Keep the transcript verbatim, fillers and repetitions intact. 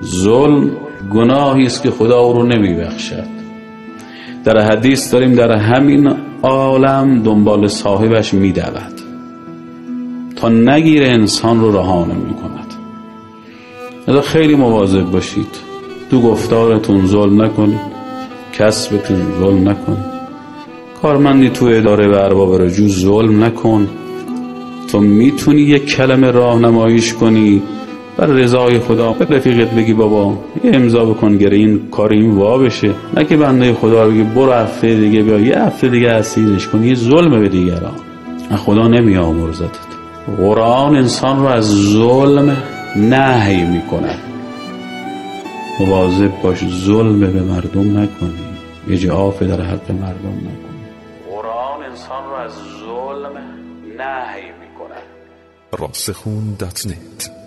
ظلم گناهی است که خدا او رو نمیبخشد. در حدیث داریم در همین عالم دنبال صاحبش میدود تا نگیره انسان رو رها نمی‌کند. لذا خیلی مواظب باشید، تو گفتارتون ظلم نکنید، کسبتون ظلم نکنید، کارمندی تو اداره و ارباب رجوع ظلم نکن. تو میتونی یک کلمه راهنماییش کنی بر رضای خدا، به رفیقت بگی بابا یه امضا بکن گره این کار این وا بشه، نه که بنده خدا رو بگی برو هفته دیگه بیا، یه هفته دیگه اسیرش کن. یه ظلم به دیگران، خدا نمیآمرزدت. قرآن انسان رو از ظلم نهی میکنه. مواظب باش ظلم به مردم نکنی، اجعاف در حق مردم نکنی. قرآن انسان رو از ظلم نهی میکنه. راسخون دات نت